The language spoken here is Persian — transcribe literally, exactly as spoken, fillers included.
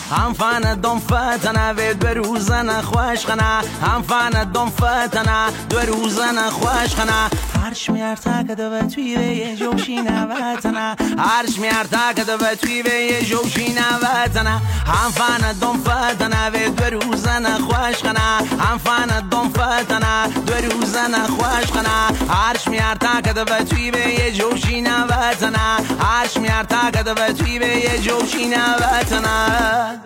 هم فانا دم فتنا و دو روزنا خوش خنا هم فانا دم فتنا دو روزنا خوش خنا هرش میار تاکد و توی به جوشی نواتنا هرش میار تاکد و توی به جوشی نواتنا هم فانا دم فتنا و دو روزنا خوش خنا هم فانا دم فتنا دو روزنا خوش خنا هرش میار تاکد و توی به جوشی نواتنا هرش میار تاکد و توی به جوشی نواتنا